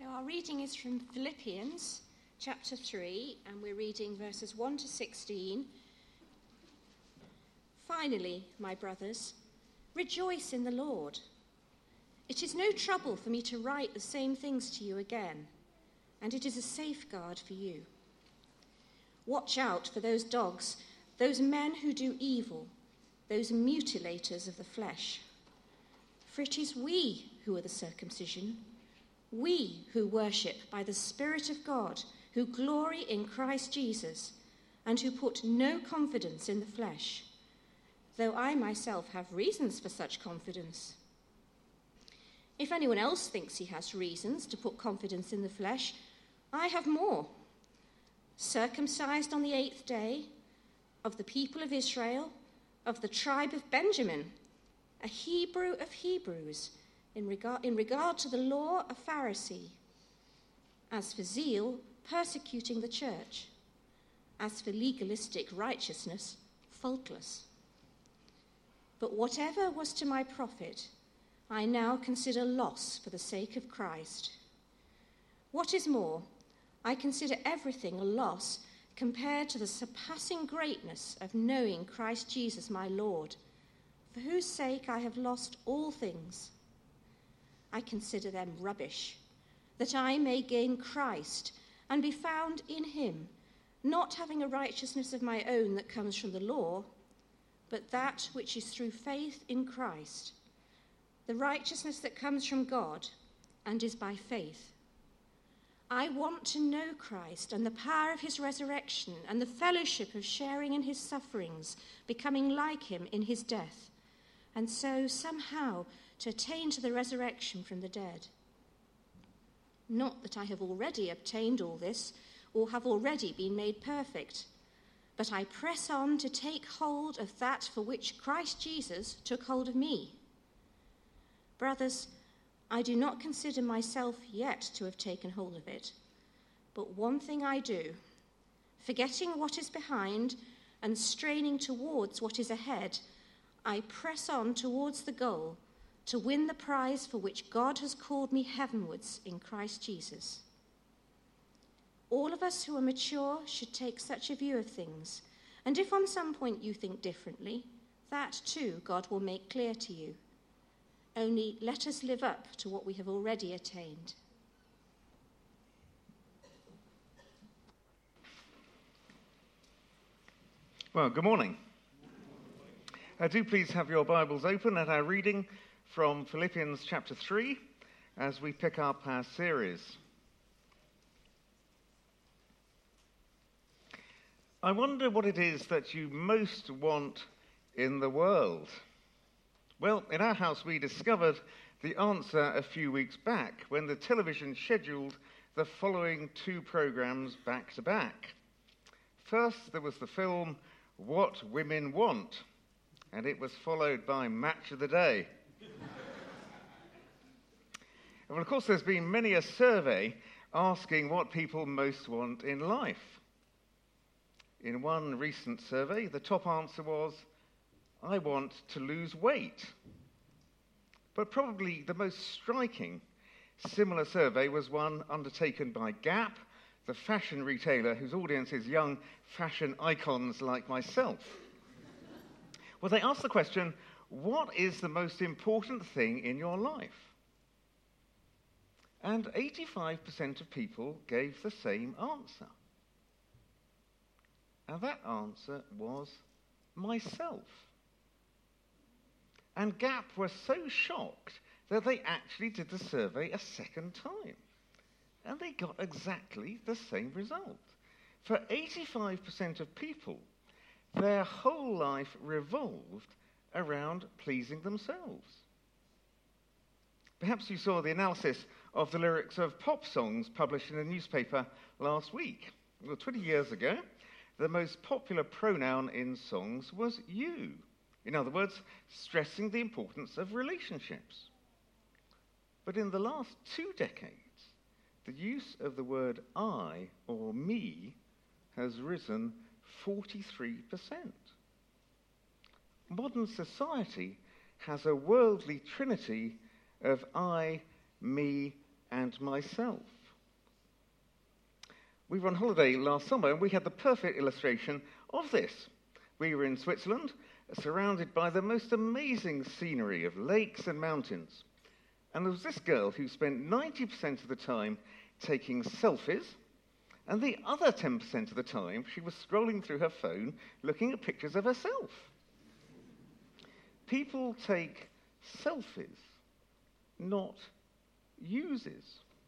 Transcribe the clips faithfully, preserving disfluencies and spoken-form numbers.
So our reading is from Philippians chapter three, and we're reading verses one to sixteen. Finally, my brothers, rejoice in the Lord. It is no trouble for me to write the same things to you again, and it is a safeguard for you. Watch out for those dogs, those men who do evil, those mutilators of the flesh. For it is we who are the circumcision, we who worship by the Spirit of God, who glory in Christ Jesus, and who put no confidence in the flesh, though I myself have reasons for such confidence. If anyone else thinks he has reasons to put confidence in the flesh, I have more. Circumcised on the eighth day, of the people of Israel, of the tribe of Benjamin, a Hebrew of Hebrews, in regard, in regard to the law, a Pharisee. As for zeal, persecuting the church. As for legalistic righteousness, faultless. But whatever was to my profit, I now consider loss for the sake of Christ. What is more, I consider everything a loss compared to the surpassing greatness of knowing Christ Jesus my Lord, for whose sake I have lost all things. I consider them rubbish, that I may gain Christ and be found in him, not having a righteousness of my own that comes from the law, but that which is through faith in Christ, the righteousness that comes from God and is by faith. I want to know Christ and the power of his resurrection and the fellowship of sharing in his sufferings, becoming like him in his death, and so somehow to attain to the resurrection from the dead. Not that I have already obtained all this or have already been made perfect, but I press on to take hold of that for which Christ Jesus took hold of me. Brothers, I do not consider myself yet to have taken hold of it, but one thing I do, forgetting what is behind and straining towards what is ahead, I press on towards the goal to win the prize for which God has called me heavenwards in Christ Jesus. All of us who are mature should take such a view of things, and if on some point you think differently, that too God will make clear to you. Only let us live up to what we have already attained. Well, good morning. Uh, do please have your Bibles open at our reading from Philippians chapter three as we pick up our series. I wonder what it is that you most want in the world. Well, in our house we discovered the answer a few weeks back when the television scheduled the following two programmes back to back. First there was the film What Women Want, and it was followed by Match of the Day. Well, of course, there's been many a survey asking what people most want in life. In one recent survey, the top answer was, I want to lose weight. But probably the most striking similar survey was one undertaken by Gap, the fashion retailer whose audience is young fashion icons like myself. Well, they asked the question, what is the most important thing in your life? And eighty-five percent of people gave the same answer. And that answer was myself. And Gap were so shocked that they actually did the survey a second time. And they got exactly the same result. For eighty-five percent of people, their whole life revolved around pleasing themselves. Perhaps you saw the analysis of the lyrics of pop songs published in a newspaper last week. Well, twenty years ago, the most popular pronoun in songs was you. In other words, stressing the importance of relationships. But in the last two decades, the use of the word I or me has risen forty-three percent. Modern society has a worldly trinity of I, me, and myself. We were on holiday last summer and we had the perfect illustration of this. We were in Switzerland, surrounded by the most amazing scenery of lakes and mountains. And there was this girl who spent ninety percent of the time taking selfies, and the other ten percent of the time she was scrolling through her phone looking at pictures of herself. People take selfies, not uses.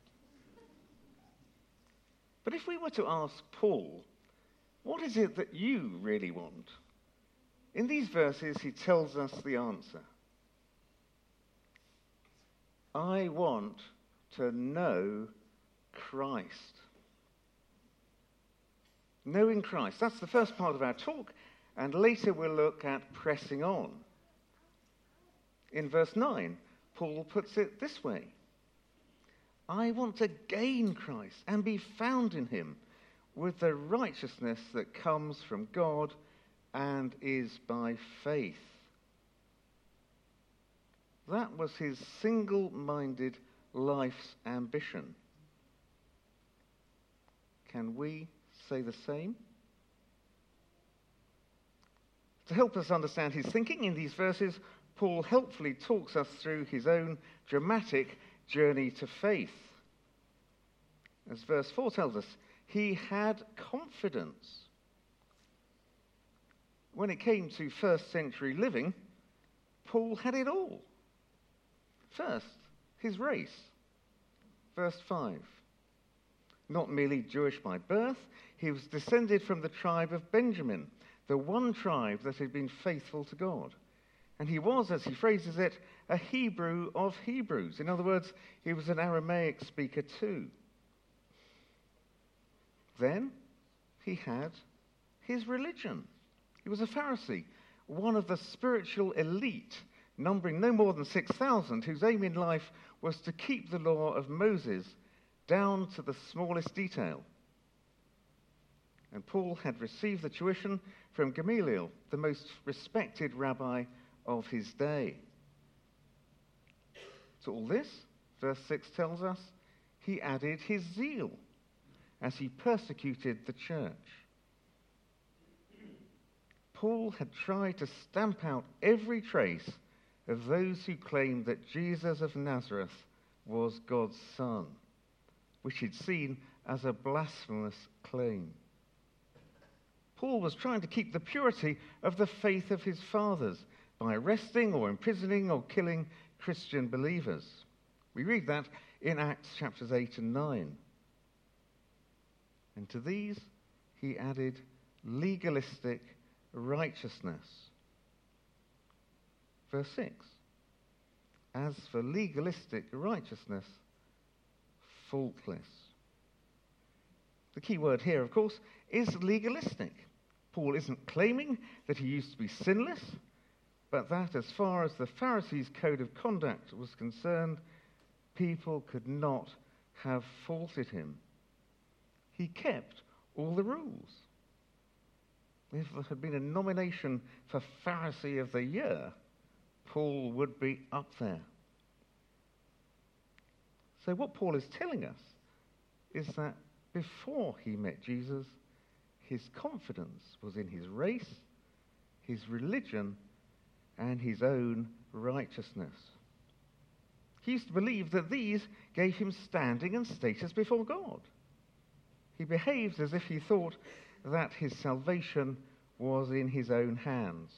But if we were to ask Paul, what is it that you really want? In these verses, he tells us the answer. I want to know Christ. Knowing Christ. That's the first part of our talk, and later we'll look at pressing on. In verse nine, Paul puts it this way. I want to gain Christ and be found in him with the righteousness that comes from God and is by faith. That was his single-minded life's ambition. Can we say the same? To help us understand his thinking in these verses, Paul helpfully talks us through his own dramatic journey to faith. As verse four tells us, he had confidence. When it came to first century living, Paul had it all. First, his race. Verse five. Not merely Jewish by birth, he was descended from the tribe of Benjamin, the one tribe that had been faithful to God. And he was, as he phrases it, a Hebrew of Hebrews. In other words, he was an Aramaic speaker too. Then he had his religion. He was a Pharisee, one of the spiritual elite, numbering no more than six thousand, whose aim in life was to keep the law of Moses down to the smallest detail. And Paul had received the tuition from Gamaliel, the most respected rabbi of his day. To all this, verse six tells us, he added his zeal as he persecuted the church. Paul had tried to stamp out every trace of those who claimed that Jesus of Nazareth was God's son, which he'd seen as a blasphemous claim. Paul was trying to keep the purity of the faith of his fathers by arresting or imprisoning or killing Christian believers. We read that in Acts chapters eight and nine. And to these he added legalistic righteousness. Verse six. As for legalistic righteousness, faultless. The key word here, of course, is legalistic. Paul isn't claiming that he used to be sinless, but that as far as the Pharisees' code of conduct was concerned, people could not have faulted him. He kept all the rules. If there had been a nomination for Pharisee of the Year, Paul would be up there. So what Paul is telling us is that before he met Jesus, his confidence was in his race, his religion, and his own righteousness. He used to believe that these gave him standing and status before God. He behaved as if he thought that his salvation was in his own hands.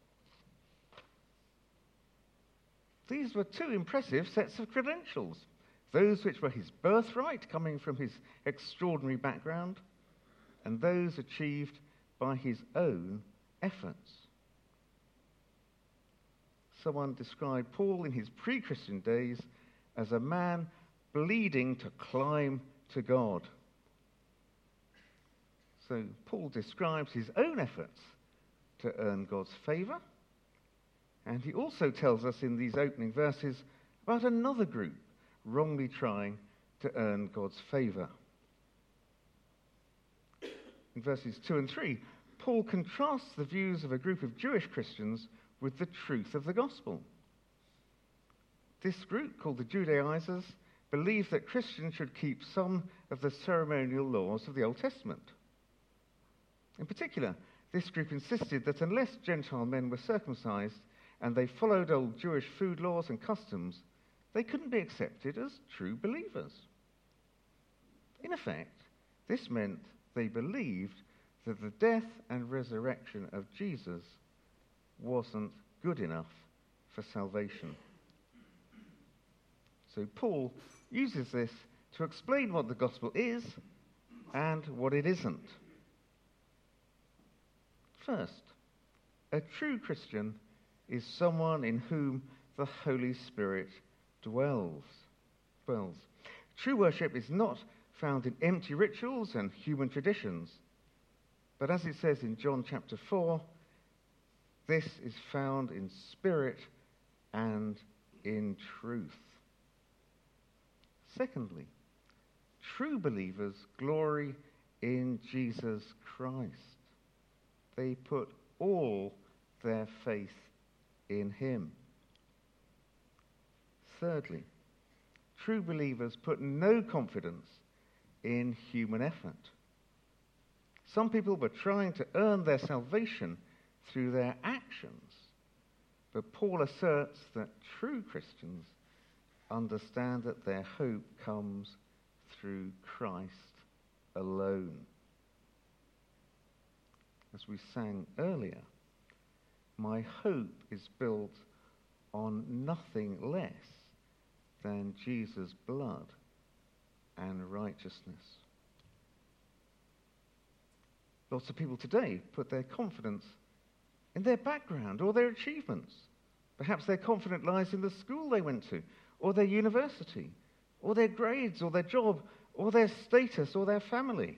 These were two impressive sets of credentials, those which were his birthright coming from his extraordinary background, and those achieved by his own efforts. Someone described Paul in his pre-Christian days as a man bleeding to climb to God. So Paul describes his own efforts to earn God's favour, and he also tells us in these opening verses about another group wrongly trying to earn God's favour. In verses two and three, Paul contrasts the views of a group of Jewish Christians with the truth of the gospel. This group, called the Judaizers, believed that Christians should keep some of the ceremonial laws of the Old Testament. In particular, this group insisted that unless Gentile men were circumcised and they followed old Jewish food laws and customs, they couldn't be accepted as true believers. In effect, this meant they believed that the death and resurrection of Jesus wasn't good enough for salvation. So Paul uses this to explain what the gospel is and what it isn't. First, a true Christian is someone in whom the Holy Spirit dwells. dwells. True worship is not found in empty rituals and human traditions, but as it says in John chapter four, this is found in spirit and in truth. Secondly, true believers glory in Jesus Christ. They put all their faith in him. Thirdly, true believers put no confidence in human effort. Some people were trying to earn their salvation through their actions, but Paul asserts that true Christians understand that their hope comes through Christ alone. As we sang earlier, my hope is built on nothing less than Jesus' blood and righteousness. Lots of people today put their confidence in their background or their achievements. Perhaps their confidence lies in the school they went to, or their university, or their grades, or their job, or their status, or their family.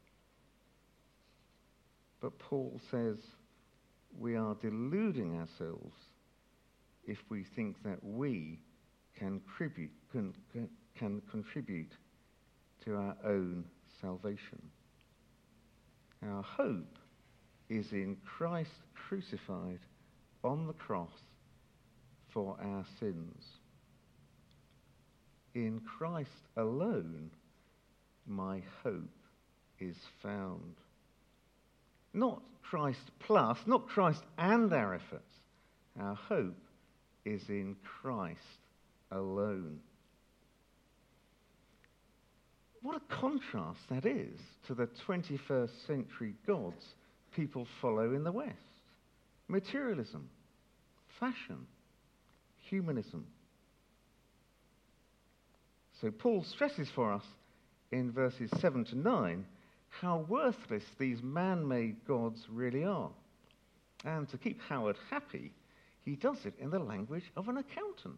But Paul says we are deluding ourselves if we think that we can contribute, can, can contribute to our own salvation. Our hope is in Christ crucified on the cross for our sins. In Christ alone, my hope is found. Not Christ plus, not Christ and our efforts. Our hope is in Christ alone. What a contrast that is to the twenty-first century gods people follow in the West. Materialism, fashion, humanism. So Paul stresses for us in verses seven to nine how worthless these man-made gods really are. And to keep Howard happy, he does it in the language of an accountant.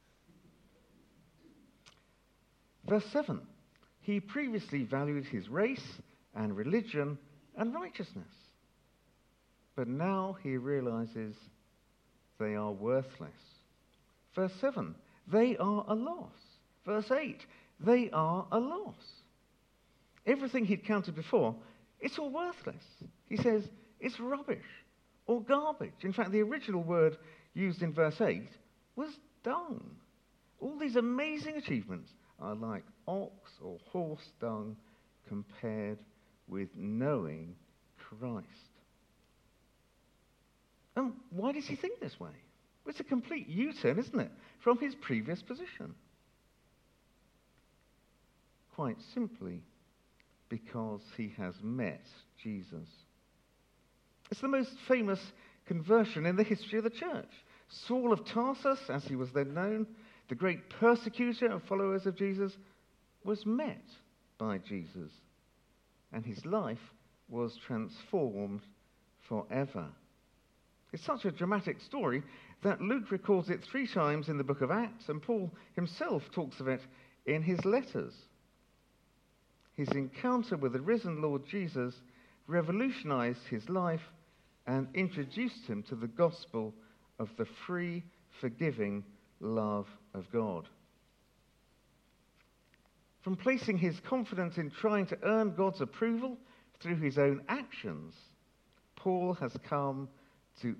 Verse seven, he previously valued his race and religion and righteousness, but now he realizes they are worthless. Verse seven, they are a loss. Verse eight, they are a loss. Everything he'd counted before, it's all worthless. He says it's rubbish or garbage. In fact, the original word used in verse eight was dung. All these amazing achievements are like ox or horse dung compared with knowing Christ. And why does he think this way? Well, it's a complete U-turn, isn't it, from his previous position? Quite simply, because he has met Jesus. It's the most famous conversion in the history of the church. Saul of Tarsus, as he was then known, the great persecutor of followers of Jesus, was met by Jesus, and his life was transformed forever. It's such a dramatic story that Luke records it three times in the book of Acts, and Paul himself talks of it in his letters. His encounter with the risen Lord Jesus revolutionized his life and introduced him to the gospel of the free, forgiving love of God. From placing his confidence in trying to earn God's approval through his own actions, Paul has come to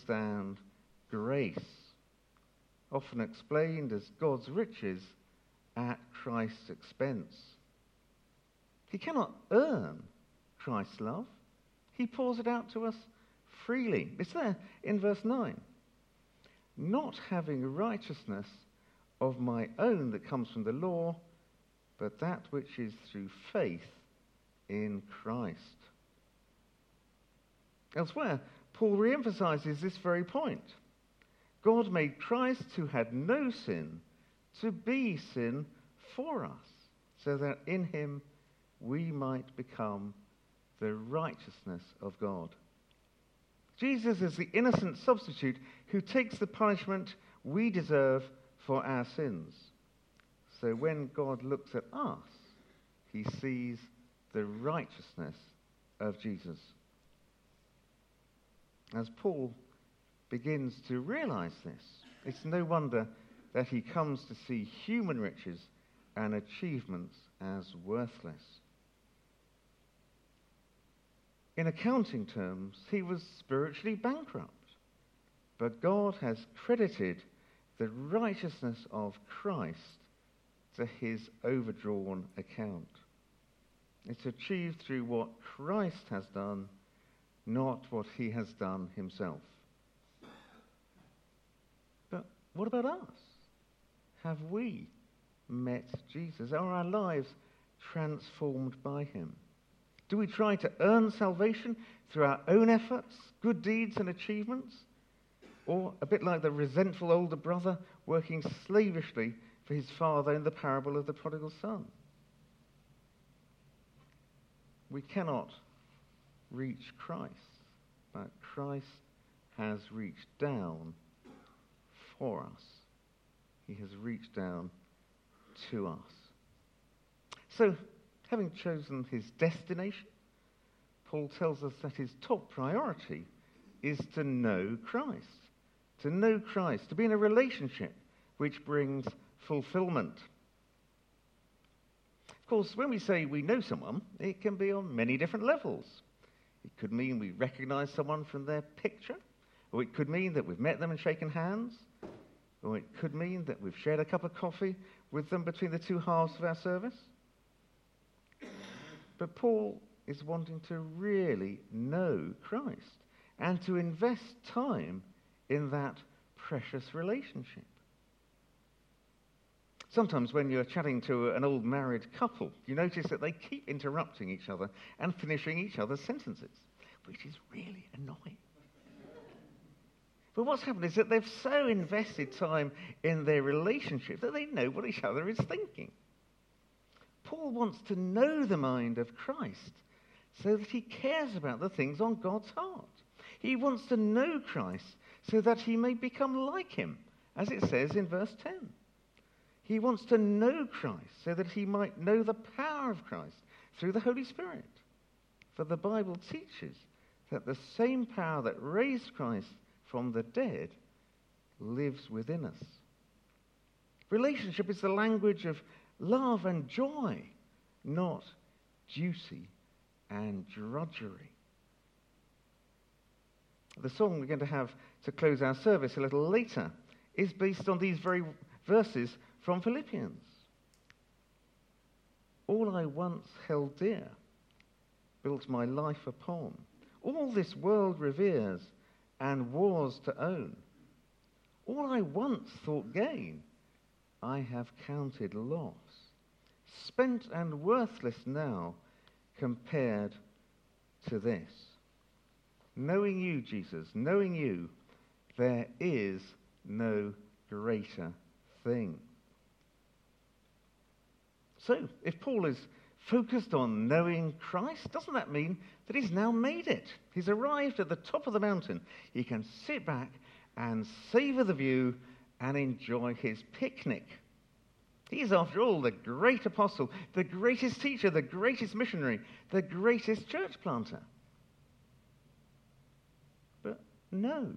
understand grace, often explained as God's riches at Christ's expense. He cannot earn Christ's love. He pours it out to us freely. It's there in verse nine. Not having righteousness of my own that comes from the law, but that which is through faith in Christ. Elsewhere, Paul re-emphasizes this very point. God made Christ, who had no sin, to be sin for us, so that in him we might become the righteousness of God. Jesus is the innocent substitute who takes the punishment we deserve for our sins. So when God looks at us, he sees the righteousness of Jesus. As Paul begins to realize this, it's no wonder that he comes to see human riches and achievements as worthless. In accounting terms, he was spiritually bankrupt, but God has credited the righteousness of Christ to his overdrawn account. It's achieved through what Christ has done, not what he has done himself. But what about us? Have we met Jesus? Are our lives transformed by him? Do we try to earn salvation through our own efforts, good deeds and achievements? Or, a bit like the resentful older brother working slavishly for his father in the parable of the prodigal son? We cannot reach Christ, but Christ has reached down for us. He has reached down to us. So, having chosen his destination, Paul tells us that his top priority is to know Christ. To know Christ, to be in a relationship which brings fulfillment. Of course, when we say we know someone, it can be on many different levels. It could mean we recognize someone from their picture, or it could mean that we've met them and shaken hands, or it could mean that we've shared a cup of coffee with them between the two halves of our service. But Paul is wanting to really know Christ and to invest time in that precious relationship. Sometimes when you're chatting to an old married couple, you notice that they keep interrupting each other and finishing each other's sentences, which is really annoying. But what's happened is that they've so invested time in their relationship that they know what each other is thinking. Paul wants to know the mind of Christ so that he cares about the things on God's heart. He wants to know Christ so that he may become like him, as it says in verse ten. He wants to know Christ so that he might know the power of Christ through the Holy Spirit. For the Bible teaches that the same power that raised Christ from the dead lives within us. Relationship is the language of love and joy, not duty and drudgery. The song we're going to have to close our service a little later is based on these very verses from Philippians. All I once held dear, built my life upon. All this world reveres and was to own. All I once thought gain, I have counted loss. Spent and worthless now compared to this. Knowing you, Jesus, knowing you, there is no greater thing. So, if Paul is focused on knowing Christ, doesn't that mean that he's now made it? He's arrived at the top of the mountain. He can sit back and savor the view and enjoy his picnic. He's, after all, the great apostle, the greatest teacher, the greatest missionary, the greatest church planter. But no.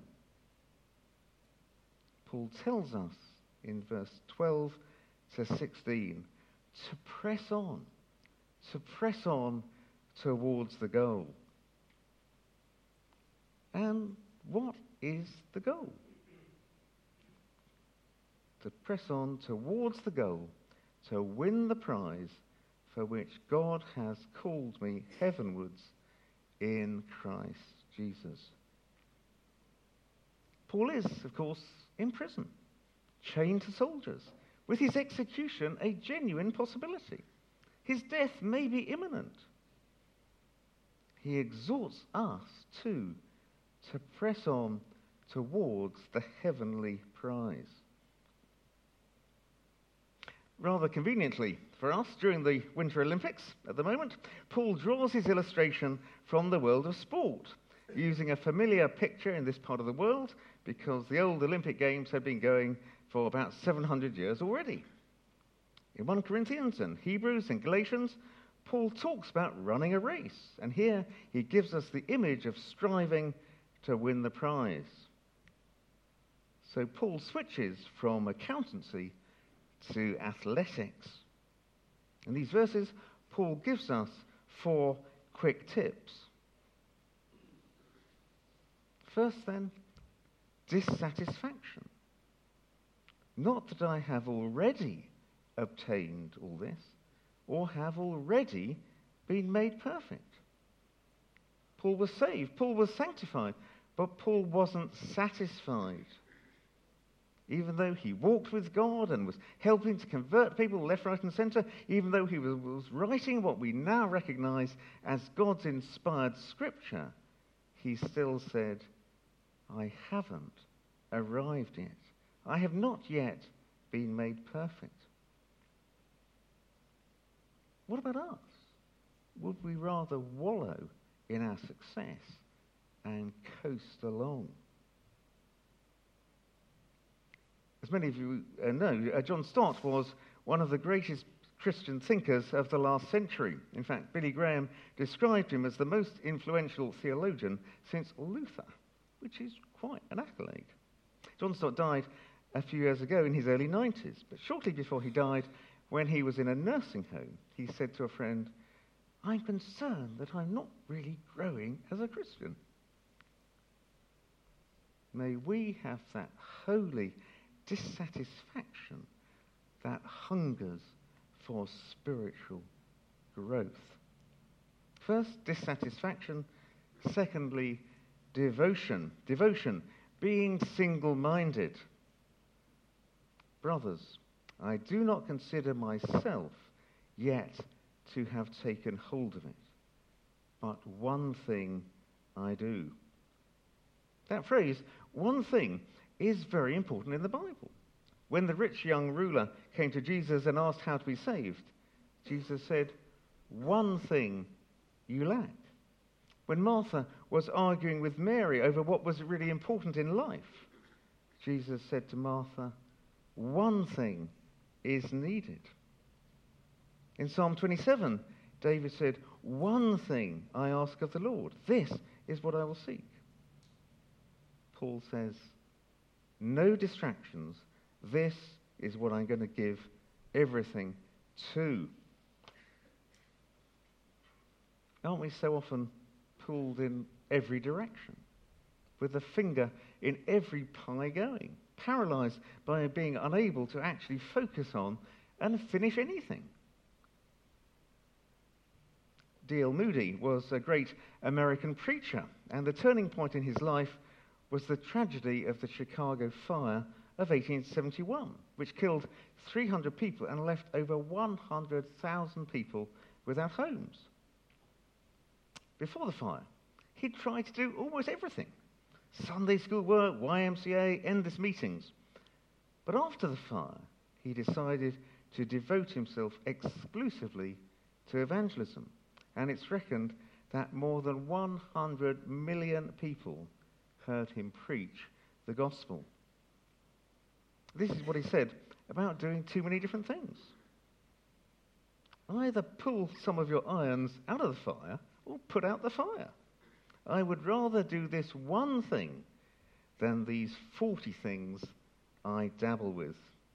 Paul tells us in verse twelve to sixteen to press on, to press on towards the goal. And what is the goal? To press on towards the goal, to win the prize for which God has called me heavenwards in Christ Jesus. Paul is, of course, in prison, chained to soldiers, with his execution a genuine possibility. His death may be imminent. He exhorts us, too, to press on towards the heavenly prize. Rather conveniently for us, during the Winter Olympics at the moment, Paul draws his illustration from the world of sport, using a familiar picture in this part of the world because the old Olympic Games had been going for about seven hundred years already. In First Corinthians and Hebrews and Galatians, Paul talks about running a race, and here he gives us the image of striving to win the prize. So Paul switches from accountancy to athletics. In these verses, Paul gives us four quick tips. First, then, dissatisfaction. Not that I have already obtained all this, or have already been made perfect. Paul was saved, Paul was sanctified, but Paul wasn't satisfied. Even though he walked with God and was helping to convert people left, right, and centre, even though he was, was writing what we now recognise as God's inspired scripture, he still said, I haven't arrived yet. I have not yet been made perfect. What about us? Would we rather wallow in our success and coast along? As many of you uh, know, uh, John Stott was one of the greatest Christian thinkers of the last century. In fact, Billy Graham described him as the most influential theologian since Luther, which is quite an accolade. John Stott died a few years ago in his early nineties, but shortly before he died, when he was in a nursing home, he said to a friend, I'm concerned that I'm not really growing as a Christian. May we have that holy dissatisfaction that hungers for spiritual growth. First, dissatisfaction. Secondly, devotion. Devotion, being single-minded. Brothers, I do not consider myself yet to have taken hold of it, but one thing I do. That phrase, one thing, is very important in the Bible. When the rich young ruler came to Jesus and asked how to be saved, Jesus said, one thing you lack. When Martha was arguing with Mary over what was really important in life, Jesus said to Martha, one thing is needed. In Psalm twenty-seven, David said, one thing I ask of the Lord, this is what I will seek. Paul says, no distractions, this is what I'm going to give everything to. Aren't we so often pulled in every direction, with a finger in every pie going, paralysed by being unable to actually focus on and finish anything? D L Moody was a great American preacher, and the turning point in his life was the tragedy of the Chicago fire of eighteen seventy-one, which killed three hundred people and left over one hundred thousand people without homes. Before the fire, he tried to do almost everything. Sunday school work, Y M C A, endless meetings. But after the fire, he decided to devote himself exclusively to evangelism. And it's reckoned that more than one hundred million people heard him preach the gospel. This is what he said about doing too many different things. Either pull some of your irons out of the fire or put out the fire. I would rather do this one thing than these forty things I dabble with.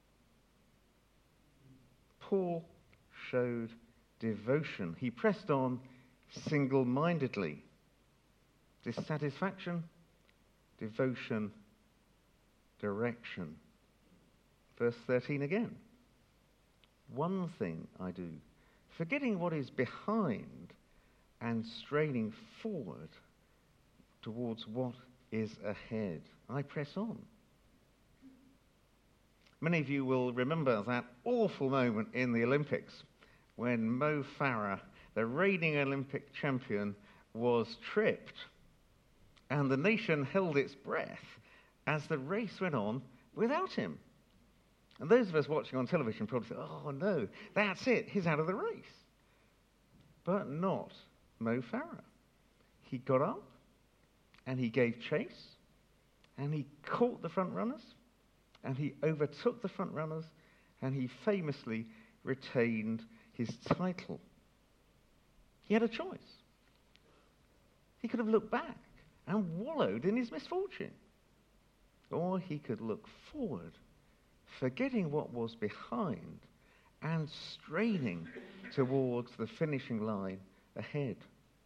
Paul showed devotion. He pressed on single-mindedly. Dissatisfaction, devotion, direction. Verse thirteen again. one thing I do, forgetting what is behind and straining forward towards what is ahead. I press on. Many of you will remember that awful moment in the Olympics when Mo Farah, the reigning Olympic champion, was tripped, and the nation held its breath as the race went on without him. And those of us watching on television probably said, oh no, that's it, he's out of the race. But not Mo Farah. He got up, and he gave chase, and he caught the front runners, and he overtook the front runners, and he famously retained his title. He had a choice. He could have looked back and wallowed in his misfortune. Or he could look forward, forgetting what was behind and straining towards the finishing line ahead.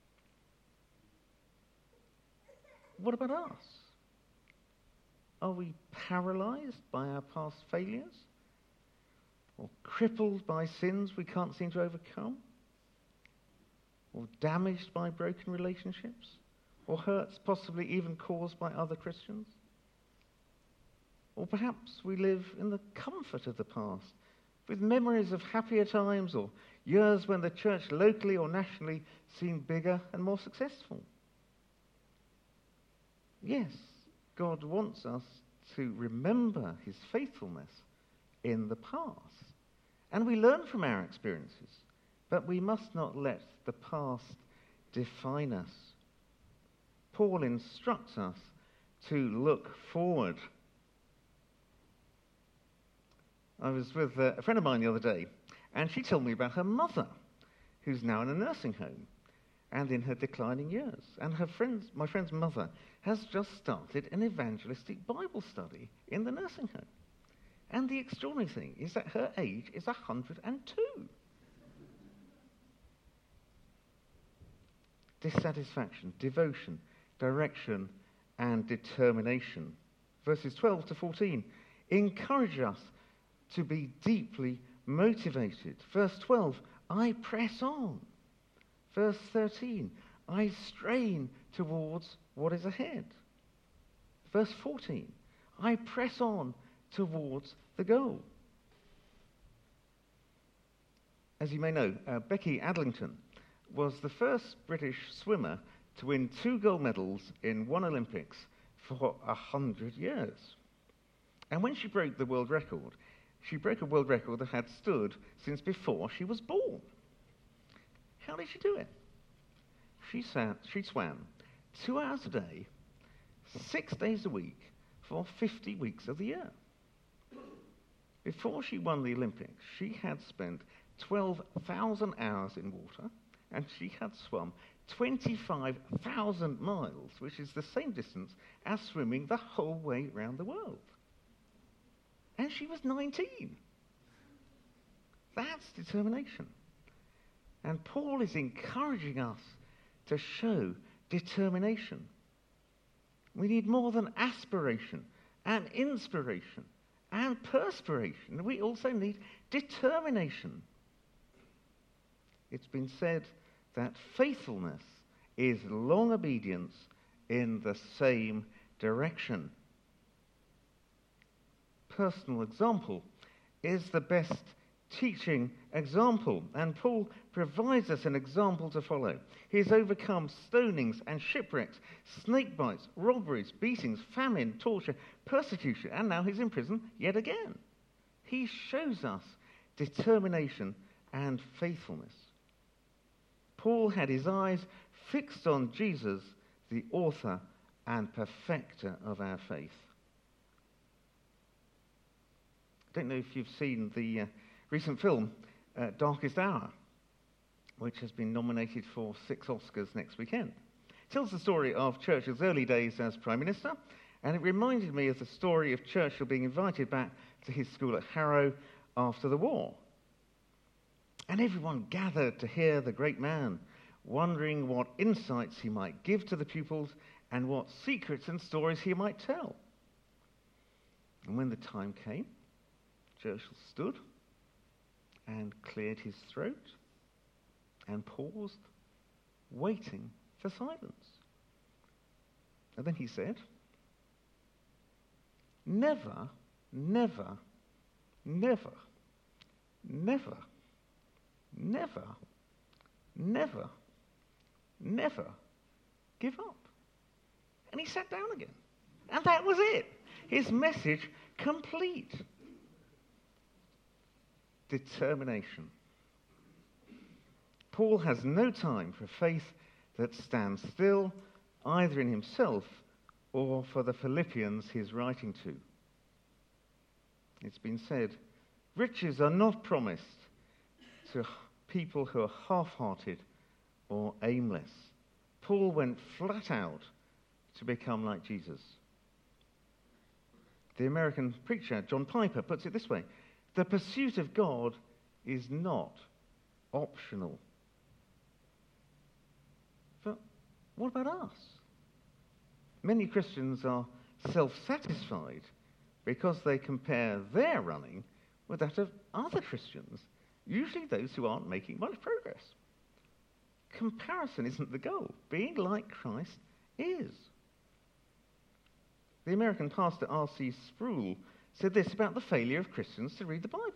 What about us? Are we paralyzed by our past failures? Or crippled by sins we can't seem to overcome? Or damaged by broken relationships? Or hurts possibly even caused by other Christians? Or perhaps we live in the comfort of the past, with memories of happier times or years when the church locally or nationally seemed bigger and more successful. Yes, God wants us to remember his faithfulness in the past. And we learn from our experiences, but we must not let the past define us. Paul instructs us to look forward. I was with a friend of mine the other day, and she told me about her mother, who's now in a nursing home and in her declining years. And her friend's, my friend's mother has just started an evangelistic Bible study in the nursing home. And the extraordinary thing is that her age is one hundred and two. Dissatisfaction, devotion, direction, and determination. Verses twelve to fourteen encourage us to be deeply motivated. Verse twelve, I press on. Verse thirteen, I strain towards what is ahead. Verse fourteen, I press on towards the goal. As you may know, uh, Becky Adlington was the first British swimmer to win two gold medals in one Olympics for a hundred years. And when she broke the world record, she broke a world record that had stood since before she was born. How did she do it? She sat, she swam two hours a day, six days a week, for fifty weeks of the year. Before she won the Olympics, she had spent twelve thousand hours in water, and she had swum twenty-five thousand miles, which is the same distance as swimming the whole way around the world. And she was nineteen. That's determination. And Paul is encouraging us to show determination. We need more than aspiration and inspiration and perspiration. We also need determination. It's been said that faithfulness is long obedience in the same direction. Personal example is the best teaching example, and Paul provides us an example to follow. He has overcome stonings and shipwrecks, snake bites, robberies, beatings, famine, torture, persecution, and now he's in prison yet again. He shows us determination and faithfulness. Paul had his eyes fixed on Jesus, the author and perfecter of our faith. I don't know if you've seen the uh, recent film, uh, Darkest Hour, which has been nominated for six Oscars next weekend. It tells the story of Churchill's early days as Prime Minister, and it reminded me of the story of Churchill being invited back to his school at Harrow after the war. And everyone gathered to hear the great man, wondering what insights he might give to the pupils and what secrets and stories he might tell. And when the time came, Churchill stood and cleared his throat and paused, waiting for silence. And then he said, never, never, never, never, never, never, never give up. And he sat down again. And that was it. His message complete. Determination. Paul has no time for faith that stands still, either in himself or for the Philippians he's writing to. It's been said, riches are not promised to people who are half-hearted or aimless. Paul went flat out to become like Jesus. The American preacher John Piper puts it this way: the pursuit of God is not optional. But what about us? Many Christians are self-satisfied because they compare their running with that of other Christians, usually those who aren't making much progress. Comparison isn't the goal. Being like Christ is. The American pastor R C Sproul said this about the failure of Christians to read the Bible.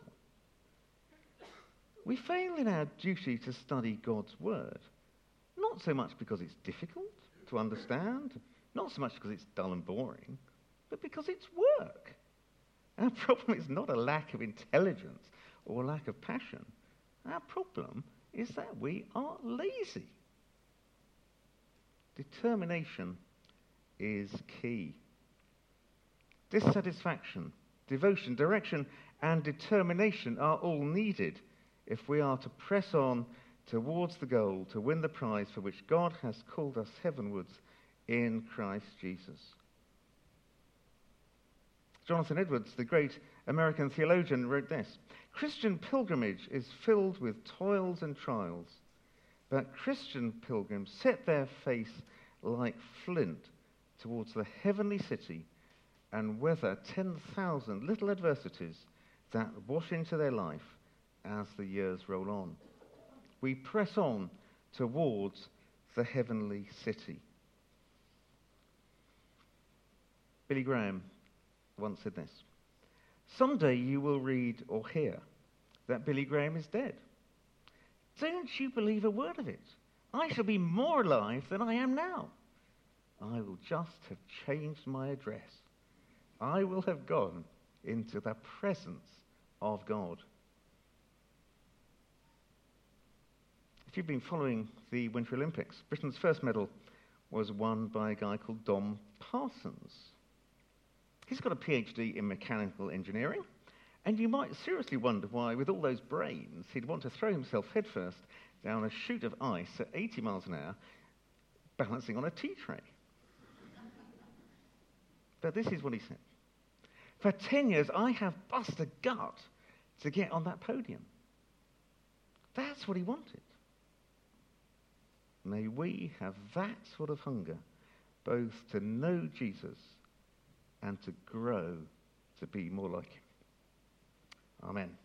We fail in our duty to study God's word, not so much because it's difficult to understand, not so much because it's dull and boring, but because it's work. Our problem is not a lack of intelligence or a lack of passion. Our problem is that we are lazy. Determination is key. Dissatisfaction, devotion, direction, and determination are all needed if we are to press on towards the goal to win the prize for which God has called us heavenwards in Christ Jesus. Jonathan Edwards, the great American theologian, wrote this: Christian pilgrimage is filled with toils and trials, but Christian pilgrims set their face like flint towards the heavenly city and weather ten thousand little adversities that wash into their life as the years roll on. We press on towards the heavenly city. Billy Graham once said this: someday you will read or hear that Billy Graham is dead. Don't you believe a word of it. I shall be more alive than I am now. I will just have changed my address. I will have gone into the presence of God. If you've been following the Winter Olympics, Britain's first medal was won by a guy called Dom Parsons. He's got a PhD in mechanical engineering, and you might seriously wonder why, with all those brains, he'd want to throw himself headfirst down a chute of ice at eighty miles an hour, balancing on a tea tray. But this is what he said: for ten years, I have bust a gut to get on that podium. That's what he wanted. May we have that sort of hunger, both to know Jesus and to grow to be more like him. Amen.